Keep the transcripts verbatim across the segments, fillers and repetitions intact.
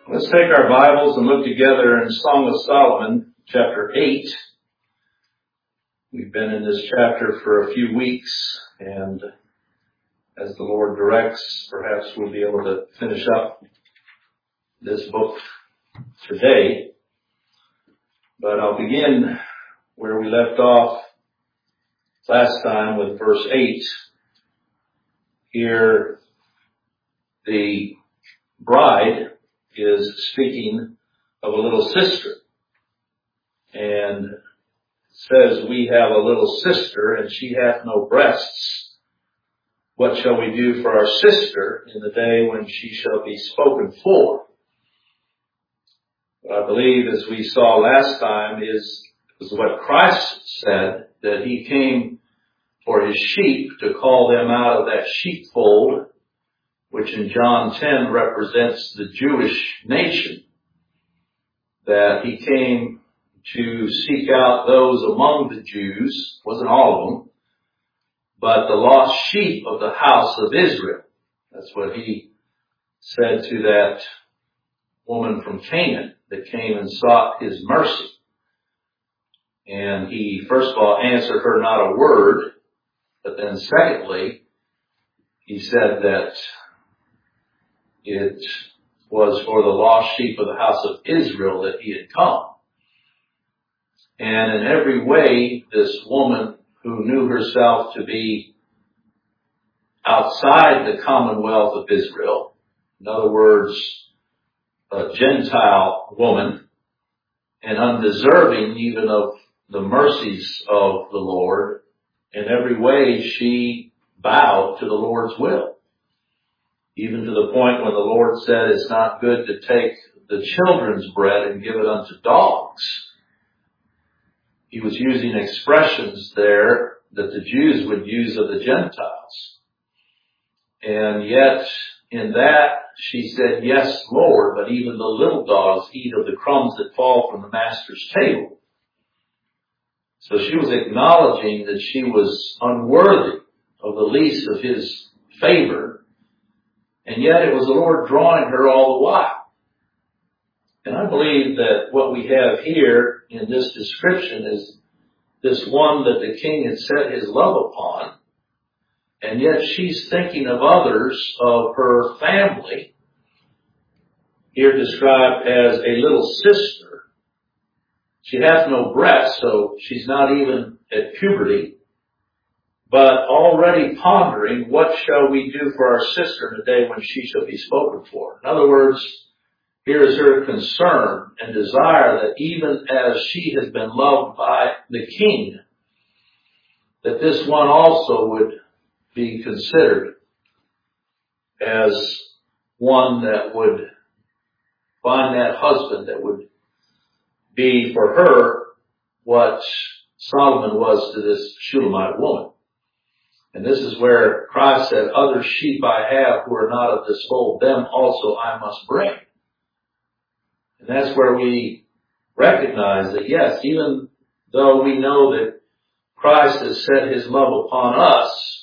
Let's take our Bibles and look together in Song of Solomon, chapter eight. We've been in this chapter for a few weeks, and as the Lord directs, perhaps we'll be able to finish up this book today. But I'll begin where we left off last time with verse eight. Here, the bride is speaking of a little sister, and says, "We have a little sister, and she hath no breasts. What shall we do for our sister in the day when she shall be spoken for?" What I believe, as we saw last time, is, is what Christ said, that he came for his sheep, to call them out of that sheepfold, which in John ten represents the Jewish nation, that he came to seek out those among the Jews, wasn't all of them, but the lost sheep of the house of Israel. That's what he said to that woman from Canaan that came and sought his mercy. And he, first of all, answered her not a word, but then secondly, he said that it was for the lost sheep of the house of Israel that he had come. And in every way, this woman who knew herself to be outside the commonwealth of Israel, in other words, a Gentile woman, and undeserving even of the mercies of the Lord, in every way she bowed to the Lord's will. Even to the point when the Lord said it's not good to take the children's bread and give it unto dogs. He was using expressions there that the Jews would use of the Gentiles. And yet, in that, she said, "Yes, Lord, but even the little dogs eat of the crumbs that fall from the master's table." So she was acknowledging that she was unworthy of the least of his favor. And yet it was the Lord drawing her all the while. And I believe that what we have here in this description is this one that the king had set his love upon. And yet she's thinking of others of her family, here described as a little sister. She hath no breast, so she's not even at puberty, but already pondering, what shall we do for our sister in the day when she shall be spoken for? In other words, here is her concern and desire that even as she has been loved by the king, that this one also would be considered as one that would find that husband that would be for her what Solomon was to this Shulamite woman. And this is where Christ said, "Other sheep I have who are not of this fold, them also I must bring." And that's where we recognize that, yes, even though we know that Christ has set his love upon us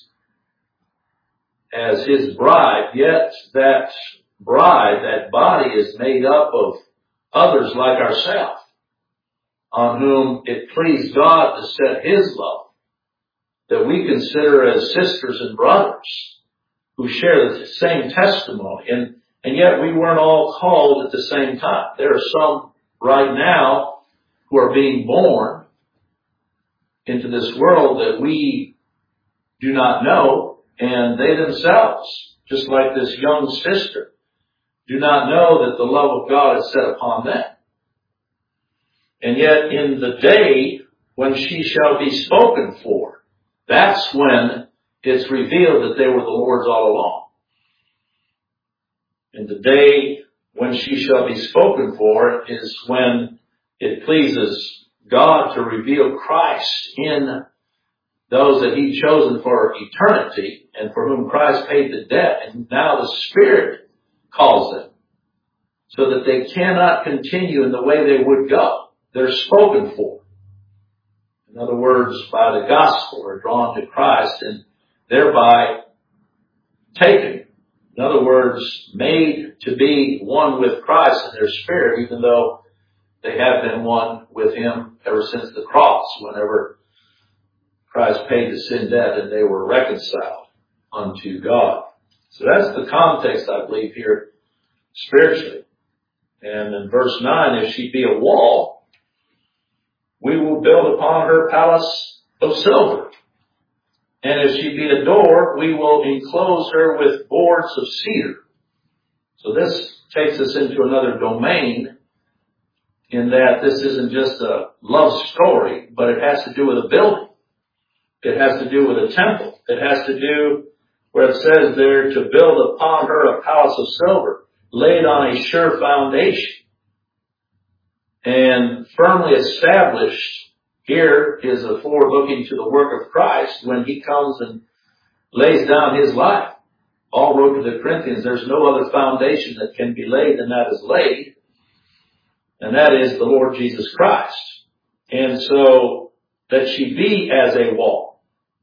as his bride, yet that bride, that body is made up of others like ourselves, on whom it pleased God to set his love, that we consider as sisters and brothers who share the same testimony. And, and yet we weren't all called at the same time. There are some right now who are being born into this world that we do not know, and they themselves, just like this young sister, do not know that the love of God is set upon them. And yet in the day when she shall be spoken for, that's when it's revealed that they were the Lord's all along. And the day when she shall be spoken for is when it pleases God to reveal Christ in those that he'd chosen for eternity and for whom Christ paid the debt. And now the Spirit calls them so that they cannot continue in the way they would go. They're spoken for. In other words, by the gospel, are drawn to Christ and thereby taken In other words, made to be one with Christ in their spirit, even though they have been one with Him ever since the cross, whenever Christ paid the sin debt and they were reconciled unto God. So that's the context, I believe, here spiritually. And in verse nine, if she be a wall, we will build upon her palace of silver. And if she be a door, we will enclose her with boards of cedar. So this takes us into another domain, in that this isn't just a love story, but it has to do with a building. It has to do with a temple. It has to do, where it says there, to build upon her a palace of silver, laid on a sure foundation, and firmly established. Here is a forelooking to the work of Christ when He comes and lays down His life. Paul wrote to the Corinthians, there's no other foundation that can be laid than that is laid, and that is the Lord Jesus Christ. And so, that she be as a wall,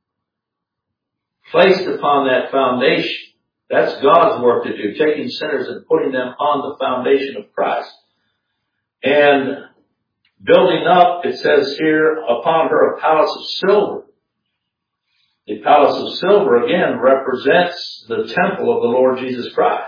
placed upon that foundation. That's God's work to do, taking sinners and putting them on the foundation of Christ. And building up, it says here, upon her a palace of silver. The palace of silver, again, represents the temple of the Lord Jesus Christ.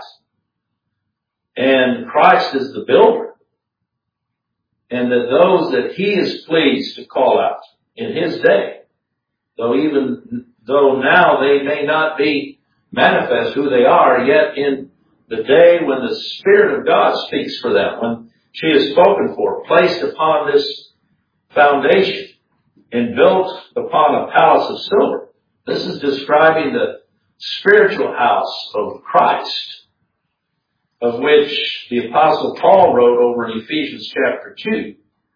And Christ is the builder. And that those that He is pleased to call out in His day, though even though now they may not be manifest who they are, yet in the day when the Spirit of God speaks for them, when she is spoken for, placed upon this foundation and built upon a palace of silver. This is describing the spiritual house of Christ, of which the Apostle Paul wrote over in Ephesians chapter two,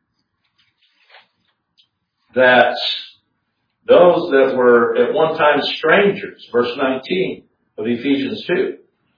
that those that were at one time strangers, verse nineteen of Ephesians two,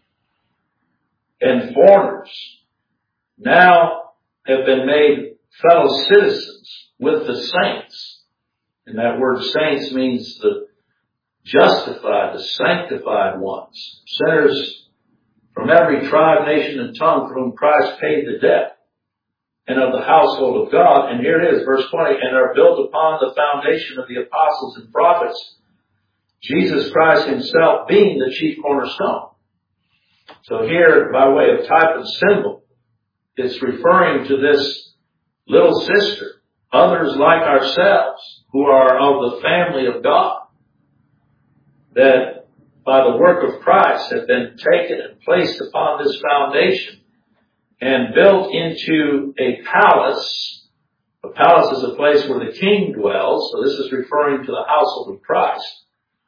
and foreigners, now have been made fellow citizens with the saints. And that word saints means the justified, the sanctified ones, sinners from every tribe, nation, and tongue for whom Christ paid the debt, and of the household of God. And here it is, verse twenty, and are built upon the foundation of the apostles and prophets, Jesus Christ Himself being the chief cornerstone. So here, by way of type and symbol, it's referring to this little sister, others like ourselves, who are of the family of God, that by the work of Christ have been taken and placed upon this foundation and built into a palace. A palace is a place where the king dwells, so this is referring to the household of Christ.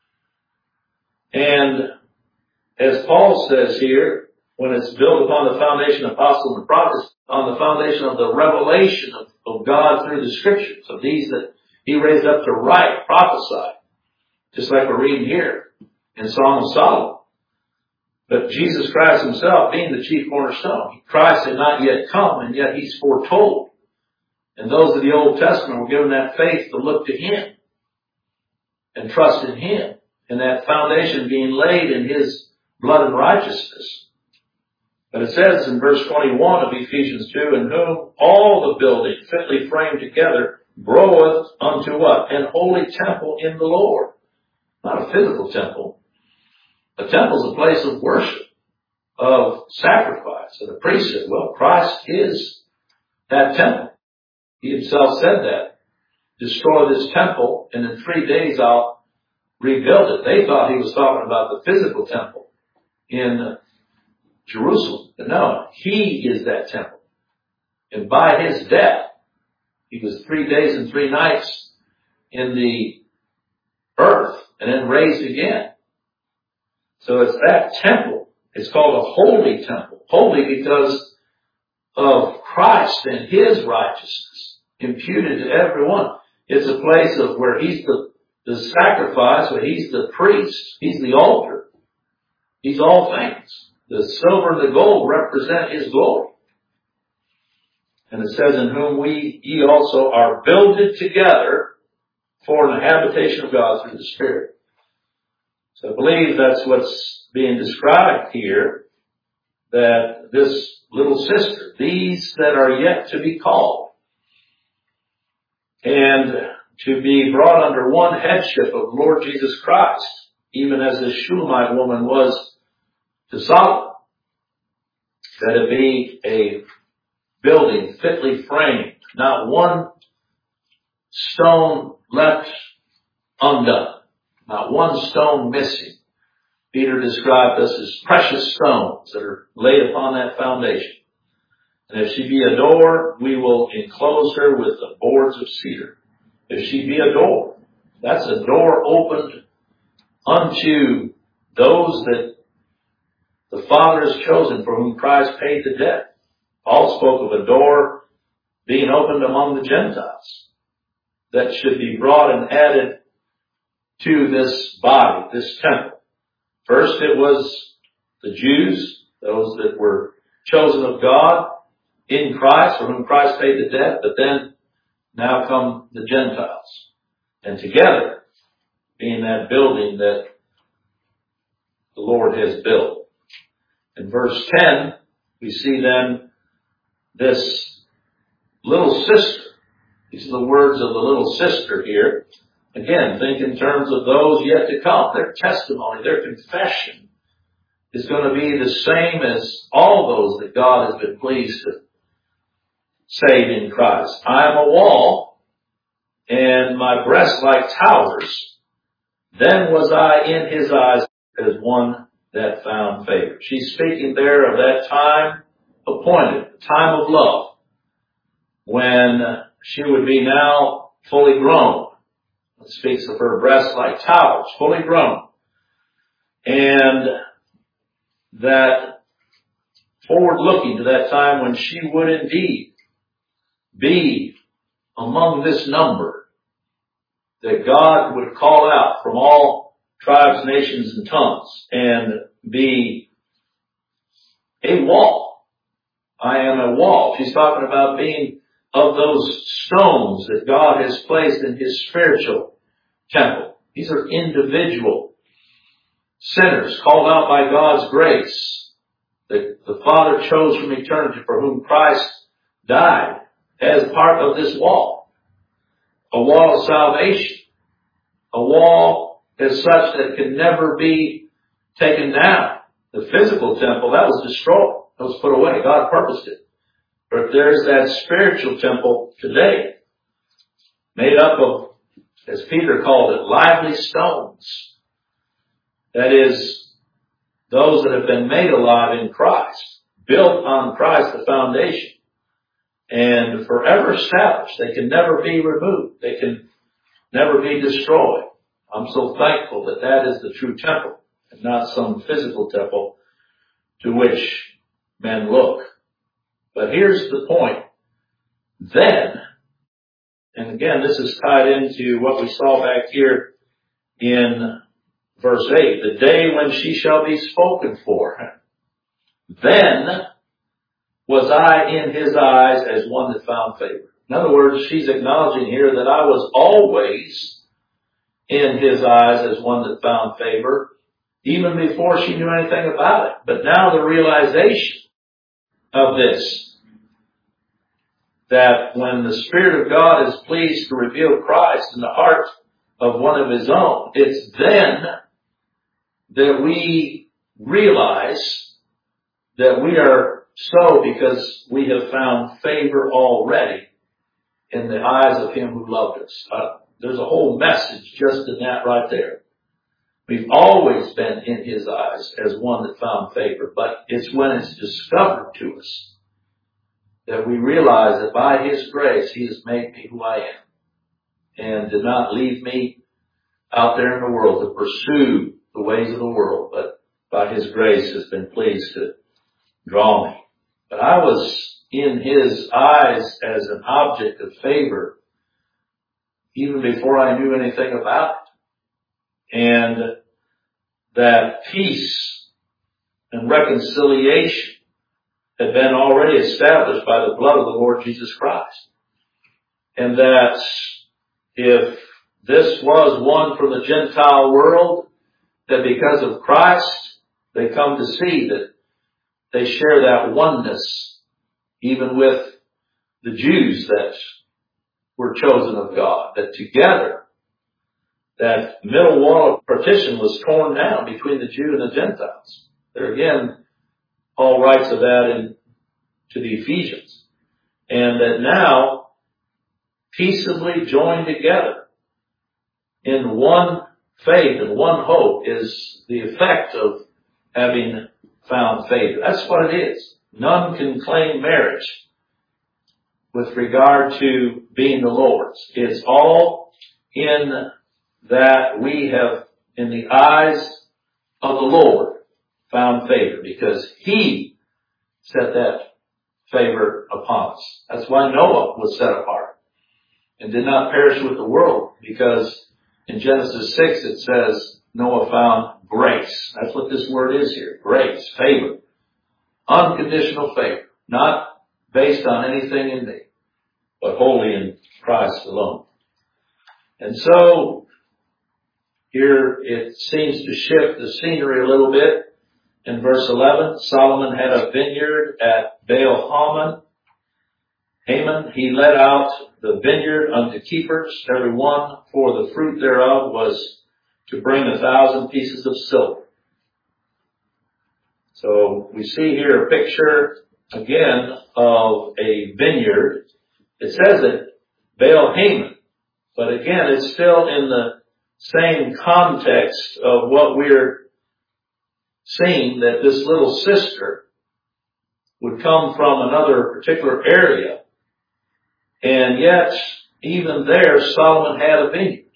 And as Paul says here, when it's built upon the foundation of apostles and prophets, on the foundation of the revelation of, of God through the Scriptures, of these that He raised up to write, prophesy, just like we're reading here in Song of Solomon. But Jesus Christ Himself being the chief cornerstone. Christ had not yet come, and yet He's foretold. And those of the Old Testament were given that faith to look to Him and trust in Him, and that foundation being laid in His blood and righteousness. But it says in verse twenty-one of Ephesians two, in whom all the building fitly framed together groweth unto what? An holy temple in the Lord. Not a physical temple. A temple is a place of worship, of sacrifice, and the priesthood. Well, Christ is that temple. He Himself said that. Destroy this temple, and in three days I'll rebuild it. They thought He was talking about the physical temple in Jerusalem. But no, He is that temple. And by His death, He was three days and three nights in the earth and then raised again. So it's that temple. It's called a holy temple. Holy because of Christ and His righteousness imputed to everyone. It's a place of where He's the, the sacrifice, where He's the priest. He's the altar. He's all things. The silver and the gold represent His glory. And it says, in whom we ye also are builded together for an habitation of God through the Spirit. So I believe that's what's being described here, that this little sister, these that are yet to be called, and to be brought under one headship of Lord Jesus Christ, even as the Shulamite woman was to Solomon, that it be a building fitly framed, not one stone left undone, not one stone missing. Peter described us as precious stones that are laid upon that foundation. And if she be a door, we will enclose her with the boards of cedar. If she be a door, that's a door opened unto those that the Father has chosen, for whom Christ paid the debt. Paul spoke of a door being opened among the Gentiles that should be brought and added to this body, this temple. First it was the Jews, those that were chosen of God in Christ, for whom Christ paid the debt, but then now come the Gentiles. And together, being that building that the Lord has built. In verse ten, we see then this little sister. These are the words of the little sister here. Again, think in terms of those yet to come. Their testimony, their confession is going to be the same as all those that God has been pleased to save in Christ. I am a wall, and my breasts like towers. Then was I in his eyes as one that found favor. She's speaking there of that time appointed, the time of love, when she would be now fully grown. It speaks of her breasts like towers, fully grown. And that forward looking to that time when she would indeed be among this number that God would call out from all tribes, nations, and tongues and be a wall. I am a wall. She's talking about being of those stones that God has placed in his spiritual temple. These are individual sinners called out by God's grace that the Father chose from eternity, for whom Christ died as part of this wall. A wall of salvation. A wall as such that can never be taken down. The physical temple, that was destroyed. That was put away. God purposed it. But there's that spiritual temple today, made up of, as Peter called it, lively stones. That is, those that have been made alive in Christ, built on Christ, the foundation, and forever established. They can never be removed. They can never be destroyed. I'm so thankful that that is the true temple, and not some physical temple to which men look. But here's the point. Then, and again, this is tied into what we saw back here in verse eight, the day when she shall be spoken for. Then was I in his eyes as one that found favor. In other words, she's acknowledging here that I was always in his eyes as one that found favor, even before she knew anything about it. But now the realization of this, that when the Spirit of God is pleased to reveal Christ in the heart of one of his own, it's then that we realize that we are so because we have found favor already in the eyes of him who loved us. Uh, there's a whole message just in that right there. We've always been in his eyes as one that found favor, but it's when it's discovered to us that we realize that by his grace he has made me who I am and did not leave me out there in the world to pursue the ways of the world, but by his grace has been pleased to draw me. But I was in his eyes as an object of favor even before I knew anything about it. And that peace and reconciliation had been already established by the blood of the Lord Jesus Christ. And that if this was one from the Gentile world, that because of Christ, they come to see that they share that oneness, even with the Jews that were chosen of God, that together, that middle wall of partition was torn down between the Jew and the Gentiles. There again, Paul writes of that in, to the Ephesians. And that now, peaceably joined together in one faith and one hope is the effect of having found favor. That's what it is. None can claim marriage with regard to being the Lord's. It's all in that we have, in the eyes of the Lord, found favor, because He set that favor upon us. That's why Noah was set apart and did not perish with the world, because in Genesis six it says Noah found grace. That's what this word is here. Grace, favor. Unconditional favor. Not based on anything in me, but wholly in Christ alone. And so, here it seems to shift the scenery a little bit. In verse eleven, Solomon had a vineyard at Baal Hamon. Haman, he let out the vineyard unto keepers, every one for the fruit thereof was to bring a thousand pieces of silver. So we see here a picture again of a vineyard. It says it, Baal Hamon, but again it's still in the same context of what we're seeing, that this little sister would come from another particular area. And yet, even there, Solomon had a vineyard.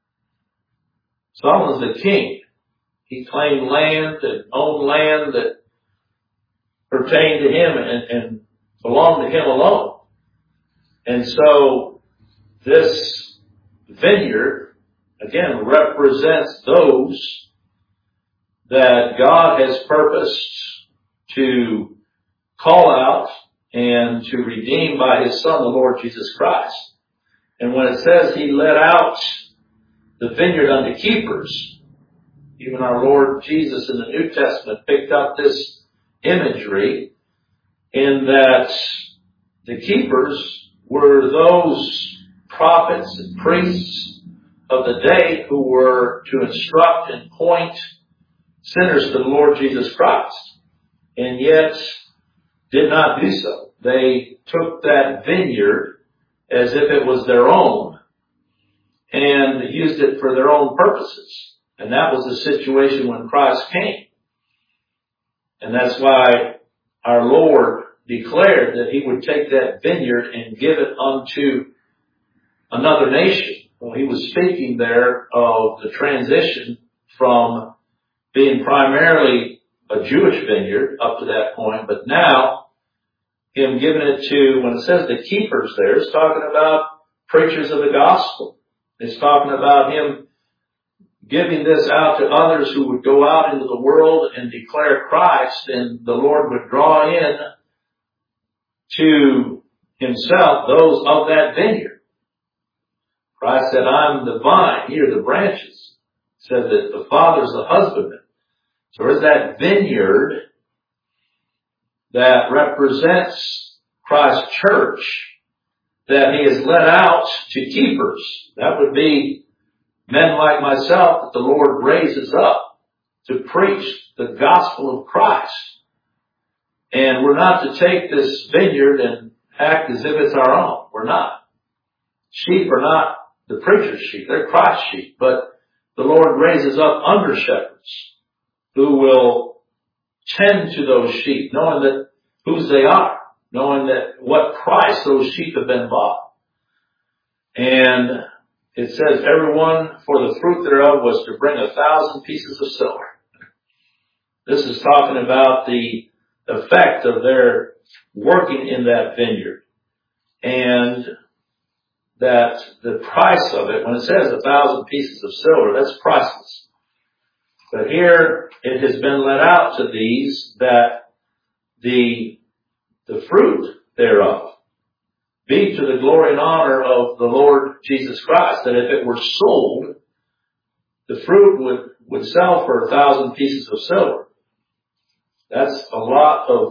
Solomon's the king. He claimed land and owned land that pertained to him and, and belonged to him alone. And so, this vineyard, again, represents those that God has purposed to call out and to redeem by His Son, the Lord Jesus Christ. And when it says He let out the vineyard unto keepers, even our Lord Jesus in the New Testament picked up this imagery in that the keepers were those prophets and priests of the day who were to instruct and point sinners to the Lord Jesus Christ, and yet did not do so. They took that vineyard as if it was their own and used it for their own purposes. And that was the situation when Christ came. And that's why our Lord declared that He would take that vineyard and give it unto another nation. Well, He was speaking there of the transition from being primarily a Jewish vineyard up to that point, but now Him giving it to, when it says the keepers there, it's talking about preachers of the gospel. It's talking about Him giving this out to others who would go out into the world and declare Christ, and the Lord would draw in to Himself those of that vineyard. Christ said, I'm the vine, ye are the branches. He said that the Father's the husbandman. So there's that vineyard that represents Christ's church that He has let out to keepers. That would be men like myself that the Lord raises up to preach the gospel of Christ. And we're not to take this vineyard and act as if it's our own. We're not. Sheep are not the preacher's sheep. They're Christ's sheep. But the Lord raises up under shepherds who will tend to those sheep, knowing that whose they are, knowing that what price those sheep have been bought. And it says, everyone for the fruit thereof was to bring a thousand pieces of silver. This is talking about the effect of their working in that vineyard. And that the price of it, when it says a thousand pieces of silver, that's priceless. But here it has been let out to these that the, the fruit thereof be to the glory and honor of the Lord Jesus Christ. That if it were sold, the fruit would, would sell for a thousand pieces of silver. That's a lot of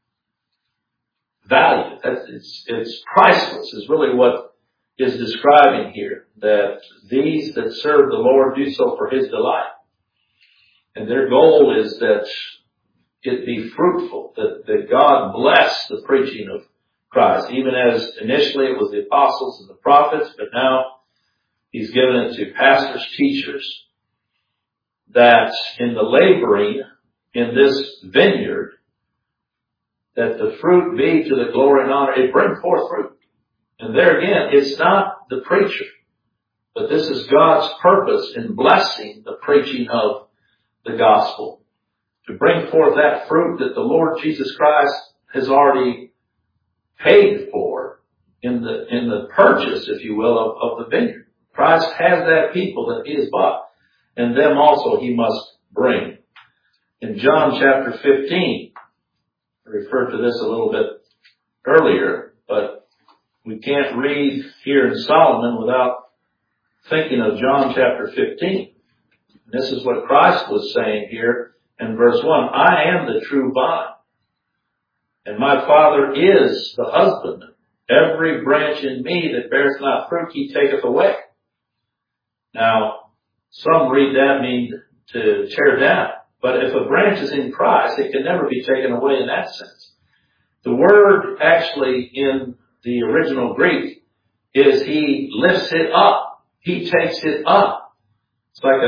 value. That's, it's, it's priceless is really what is describing here. That these that serve the Lord do so for His delight. And their goal is that it be fruitful, that, that God bless the preaching of Christ. Even as initially it was the apostles and the prophets, but now He's given it to pastors, teachers, that in the laboring in this vineyard, that the fruit be to the glory and honor. It brings forth fruit. And there again, it's not the preacher, but this is God's purpose in blessing the preaching of the gospel, to bring forth that fruit that the Lord Jesus Christ has already paid for in the in the purchase, if you will, of, of the vineyard. Christ has that people that He has bought, and them also He must bring. In John chapter fifteen, I referred to this a little bit earlier, but we can't read here in Solomon without thinking of John chapter fifteen. And this is what Christ was saying here in verse one. I am the true vine, and my Father is the husbandman. Every branch in me that beareth not fruit, He taketh away. Now, some read that mean to tear down. But if a branch is in Christ, it can never be taken away in that sense. The word actually in the original Greek is He lifts it up. He takes it up. It's like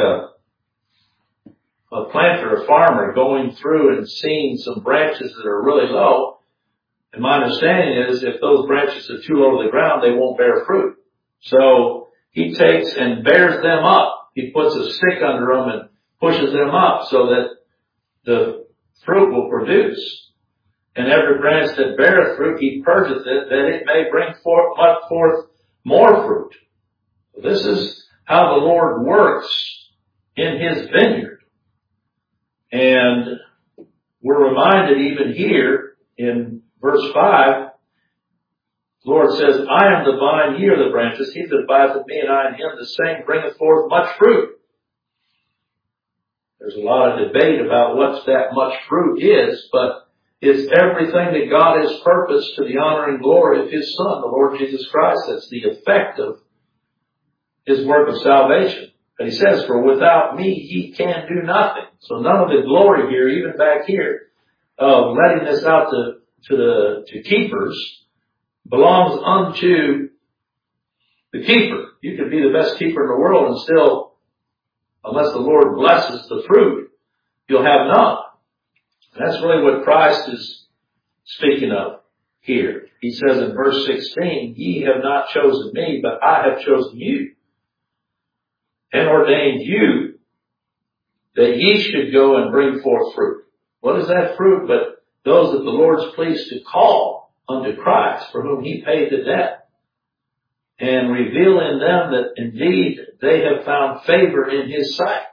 a, a planter, a farmer going through and seeing some branches that are really low. And my understanding is if those branches are too low to the ground, they won't bear fruit. So He takes and bears them up. He puts a stick under them and pushes them up so that the fruit will produce. And every branch that beareth fruit, He purgeth it, that it may bring forth, forth more fruit. This is how the Lord works in His vineyard. And we're reminded even here in verse five, the Lord says, I am the vine, ye are the branches. He that abideth in me and I in him, the same bringeth forth much fruit. There's a lot of debate about what that much fruit is, but it's everything that God has purposed to the honor and glory of His Son, the Lord Jesus Christ. That's the effect of His work of salvation. But He says, for without me ye can do nothing. So none of the glory here, even back here, of letting this out to, to the to keepers, belongs unto the keeper. You could be the best keeper in the world and still, unless the Lord blesses the fruit, you'll have none. And that's really what Christ is speaking of here. He says in verse sixteen, ye have not chosen me, but I have chosen you and ordained you that ye should go and bring forth fruit. What is that fruit but those that the Lord's pleased to call unto Christ, for whom He paid the debt, and reveal in them that indeed they have found favor in His sight.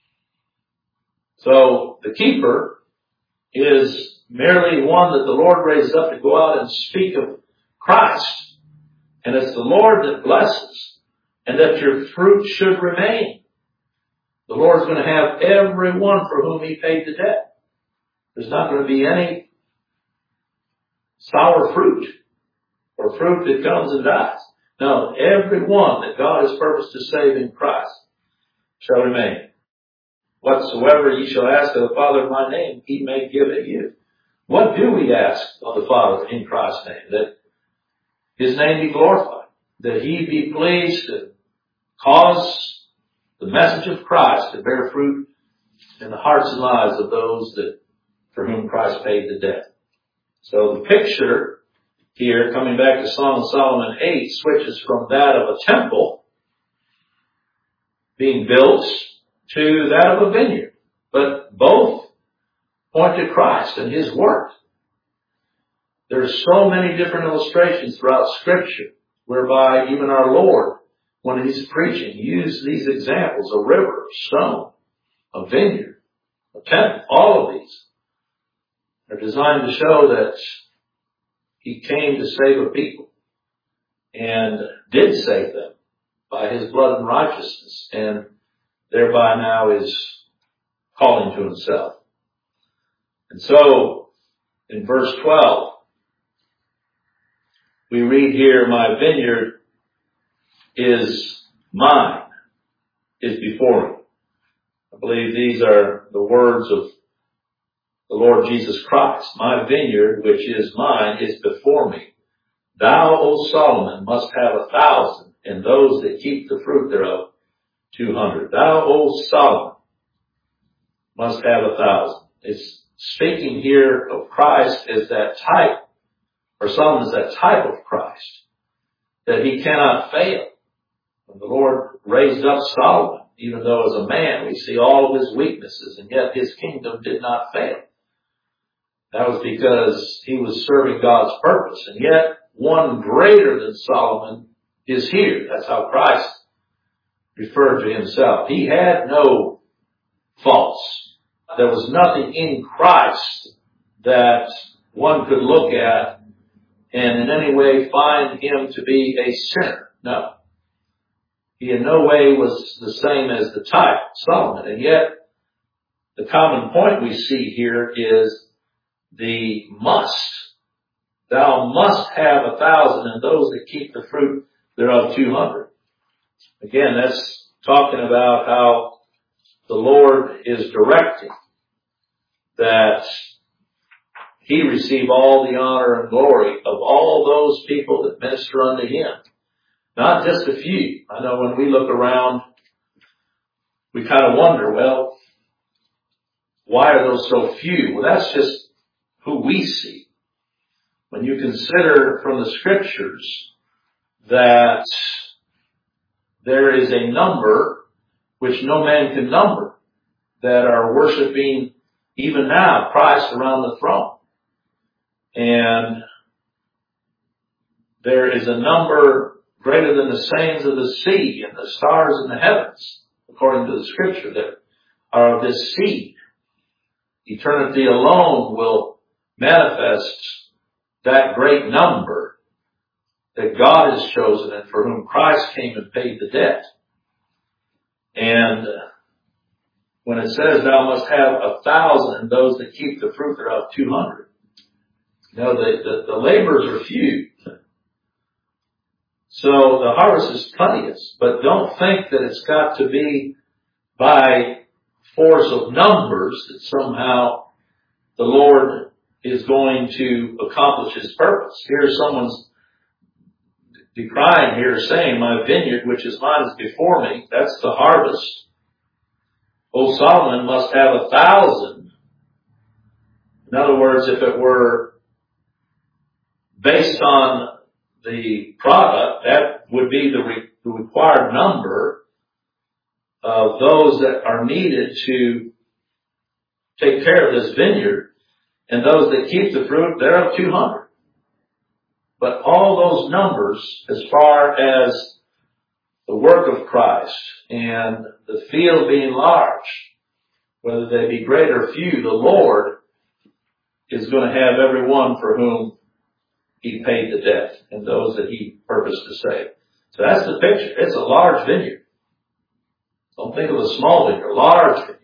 So the keeper is merely one that the Lord raises up to go out and speak of Christ. And it's the Lord that blesses, and that your fruit should remain. The Lord's going to have everyone for whom He paid the debt. There's not going to be any sour fruit or fruit that comes and dies. No, everyone that God has purposed to save in Christ shall remain. Whatsoever ye shall ask of the Father in my name, He may give it you. What do we ask of the Father in Christ's name? That His name be glorified, that He be pleased to cause the message of Christ to bear fruit in the hearts and lives of those that for whom Christ paid the debt. So the picture here, coming back to Song of Solomon eight, switches from that of a temple being built to that of a vineyard. But both point to Christ and His work. There's so many different illustrations throughout Scripture whereby even our Lord, when He's preaching, used these examples: a river, a stone, a vineyard, a temple. All of these are designed to show that He came to save a people and did save them by His blood and righteousness, and thereby now is calling to himself. And so, in verse twelve, we read here, my vineyard is mine, is before me. I believe these are the words of the Lord Jesus Christ. My vineyard, which is mine, is before me. Thou, O Solomon, must have a thousand, and those that keep the fruit thereof two hundred. Thou, O Solomon, must have a thousand. It's speaking here of Christ as that type, or Solomon is that type of Christ, that he cannot fail. When the Lord raised up Solomon, even though as a man we see all of his weaknesses, and yet his kingdom did not fail. That was because he was serving God's purpose. And yet one greater than Solomon is here. That's how Christ referred to himself. He had no faults. There was nothing in Christ that one could look at and in any way find him to be a sinner. No. He in no way was the same as the type, Solomon. And yet, the common point we see here is the must. Thou must have a thousand, and those that keep the fruit thereof two hundred. Again, that's talking about how the Lord is directing that he receive all the honor and glory of all those people that minister unto him. Not just a few. I know when we look around, we kind of wonder, well, why are those so few? Well, that's just who we see. When you consider from the scriptures that there is a number which no man can number that are worshiping even now Christ around the throne. And there is a number greater than the sands of the sea and the stars in the heavens, according to the scripture, that are of this seed. Eternity alone will manifest that great number that God has chosen and for whom Christ came and paid the debt. And when it says thou must have a thousand, and those that keep the fruit thereof two hundred. You know, the, the, the laborers are few. So the harvest is plenteous, but don't think that it's got to be by force of numbers that somehow the Lord is going to accomplish his purpose. Here someone's decrying here saying, my vineyard, which is mine, is before me. That's the harvest. O Solomon must have a thousand. In other words, if it were based on the product, that would be the, re- the required number of those that are needed to take care of this vineyard, and those that keep the fruit, they're of two hundred. But all those numbers, as far as the work of Christ and the field being large, whether they be great or few, the Lord is going to have everyone for whom he paid the debt and those that he purposed to save. So that's the picture. It's a large vineyard. Don't think of a small vineyard, a large vineyard.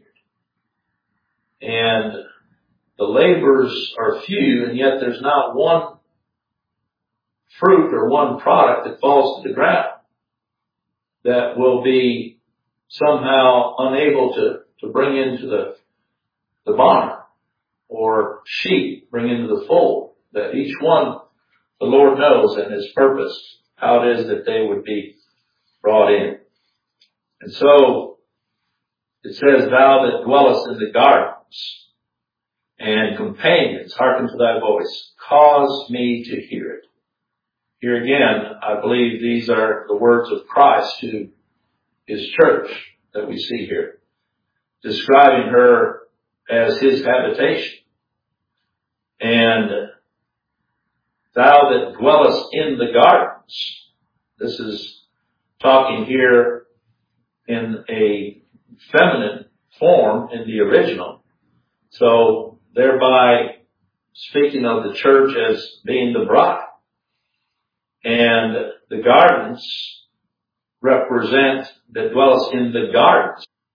And the laborers are few, and yet there's not one fruit or one product that falls to the ground that will be somehow unable to, to bring into the, the barn or sheep bring into the fold. That each one, the Lord knows and his purpose, how it is that they would be brought in. And so it says, thou that dwellest in the gardens and companions, hearken to thy voice, cause me to hear it. Here again, I believe these are the words of Christ to his church that we see here, describing her as his habitation. And thou that dwellest in the gardens. This is talking here in a feminine form in the original. So thereby speaking of the church as being the bride. And the gardens represent that dwells in the gardens.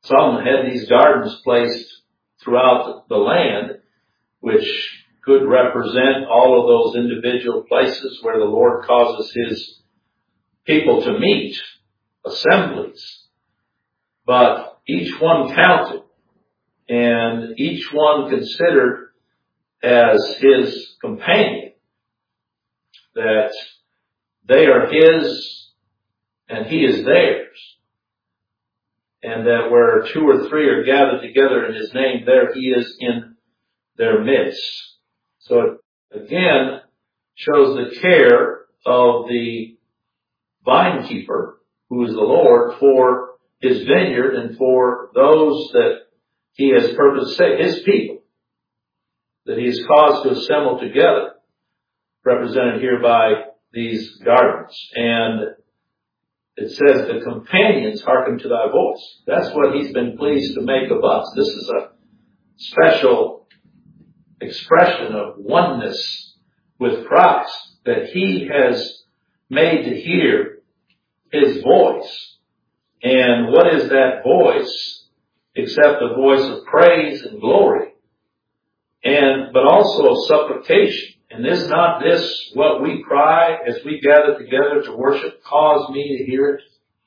Solomon had these gardens placed throughout the land, which could represent all of those individual places where the Lord causes His people to meet, assemblies. But each one counted, and each one considered as His companion, that they are His and He is theirs. And that where two or three are gathered together in His name, there He is in their midst. So it again shows the care of the vine keeper, who is the Lord, for His vineyard and for those that He has purposed to say, His people, that He has caused to assemble together, represented here by these gardens. And it says, the companions hearken to thy voice. That's what He's been pleased to make of us. This is a special expression of oneness with Christ, that He has made to hear His voice. And what is that voice except a voice of praise and glory, and but also of supplication? And is not this what we cry as we gather together to worship? Cause me to hear it.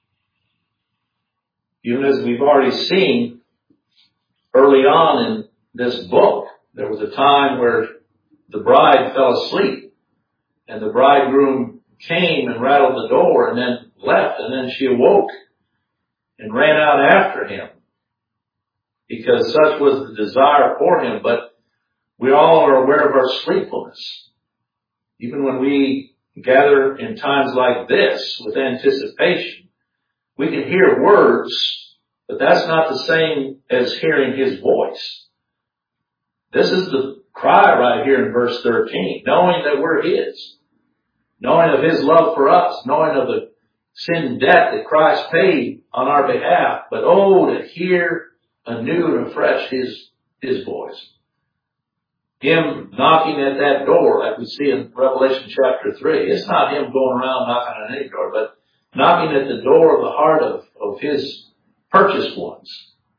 Even as we've already seen early on in this book, there was a time where the bride fell asleep, and the bridegroom came and rattled the door and then left, and then she awoke and ran out after him, because such was the desire for him. But we all are aware of our sleepfulness. Even when we gather in times like this with anticipation, we can hear words, but that's not the same as hearing His voice. This is the cry right here in verse thirteen, knowing that we're His, knowing of His love for us, knowing of the sin debt that Christ paid on our behalf. But oh, to hear anew and afresh His, His voice. Him knocking at that door, like we see in Revelation chapter three. It's not Him going around knocking on any door, but knocking at the door of the heart of, of His purchased ones.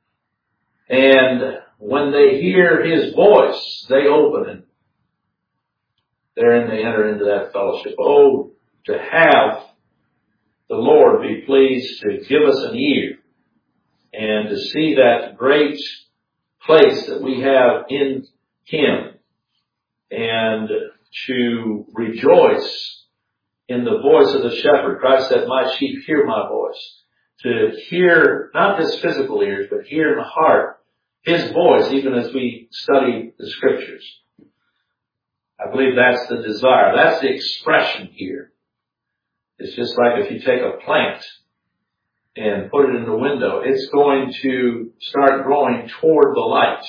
And when they hear His voice, they open, and therein they enter into that fellowship. Oh, to have the Lord be pleased to give us an ear, and to see that great place that we have in Him, and to rejoice in the voice of the shepherd. Christ said, my sheep hear my voice. To hear, not just physical ears, but hear in the heart His voice, even as we study the Scriptures. I believe that's the desire. That's the expression here. It's just like if you take a plant and put it in the window, it's going to start growing toward the light.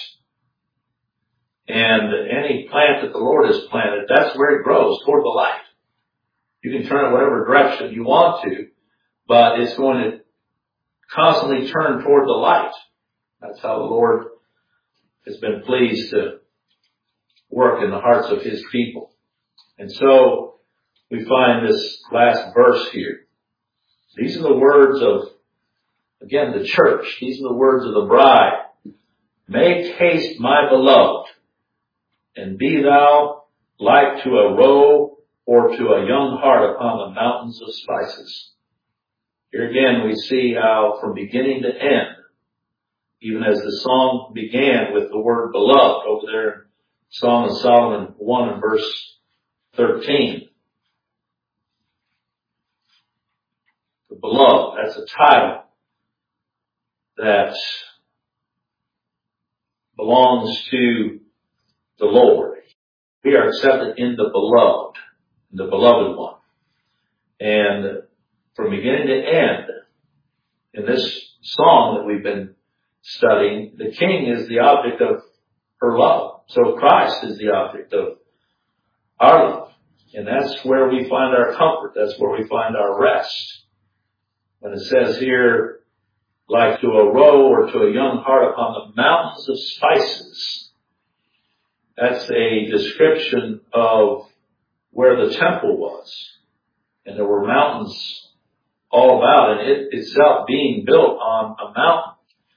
And any plant that the Lord has planted, that's where it grows, toward the light. You can turn it whatever direction you want to, but it's going to constantly turn toward the light. That's how the Lord has been pleased to work in the hearts of His people. And so we find this last verse here. These are the words of, again, the church. These are the words of the bride. Make haste, my beloved, and be thou like to a roe or to a young hart upon the mountains of spices. Here again we see how from beginning to end, even as the song began with the word beloved over there in Song of Solomon one and verse thirteen. The beloved, that's a title that belongs to the Lord. We are accepted in the beloved, the beloved one. And from beginning to end, in this song that we've been studying, the King is the object of her love. So Christ is the object of our love. And that's where we find our comfort. That's where we find our rest. When it says here, like to a roe or to a young hart upon the mountains of spices, that's a description of where the temple was. And there were mountains all about, and it itself being built on a mountain.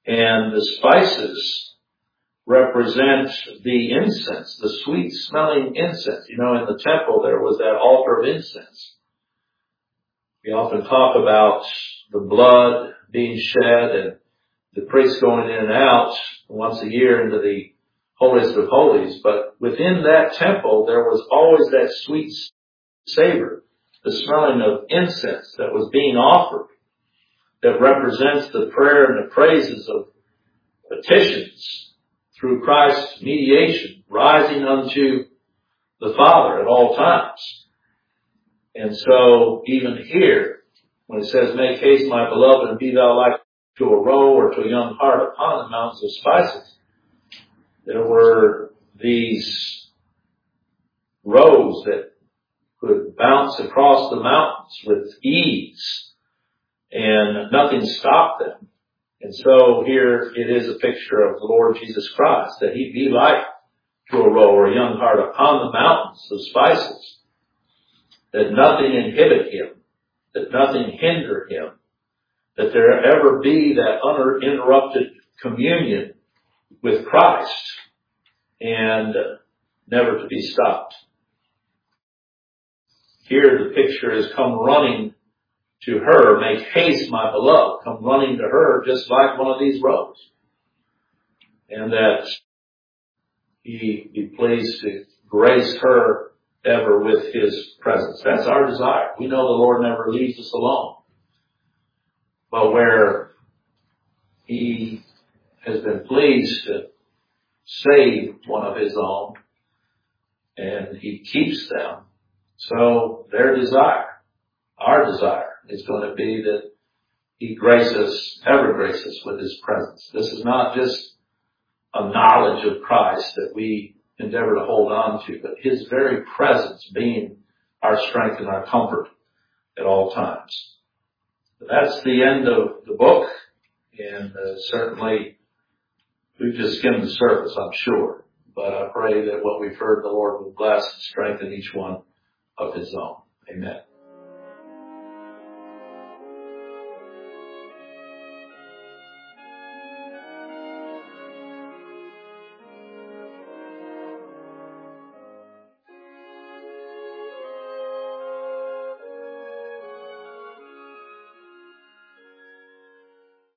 And the spices represent the incense, the sweet smelling incense. You know, in the temple there was that altar of incense. We often talk about the blood being shed and the priest going in and out once a year into the holiest of holies. But within that temple there was always that sweet savor, the smelling of incense that was being offered, that represents the prayer and the praises of petitions through Christ's mediation, rising unto the Father at all times. And so even here, when it says, make haste, my beloved, and be thou like to a roe or to a young hart upon the mountains of spices, there were these roes that could bounce across the mountains with ease, and nothing stopped them. And so here it is a picture of the Lord Jesus Christ, that he'd be like to a roe or a young hart upon the mountains of spices, that nothing inhibit him, that nothing hinder him, that there ever be that uninterrupted communion with Christ, and never to be stopped. Here the picture is come running to her, make haste, my beloved, come running to her just like one of these roes. And that he be pleased to grace her ever with his presence. That's our desire. We know the Lord never leaves us alone. But where he has been pleased to save one of his own, and he keeps them, so their desire, our desire, is going to be that he grace us, ever grace us with his presence. This is not just a knowledge of Christ that we endeavor to hold on to, but his very presence being our strength and our comfort at all times. But that's the end of the book, and uh, certainly we've just skimmed the surface, I'm sure. But I pray that what we've heard, the Lord will bless and strengthen each one of his own. Amen.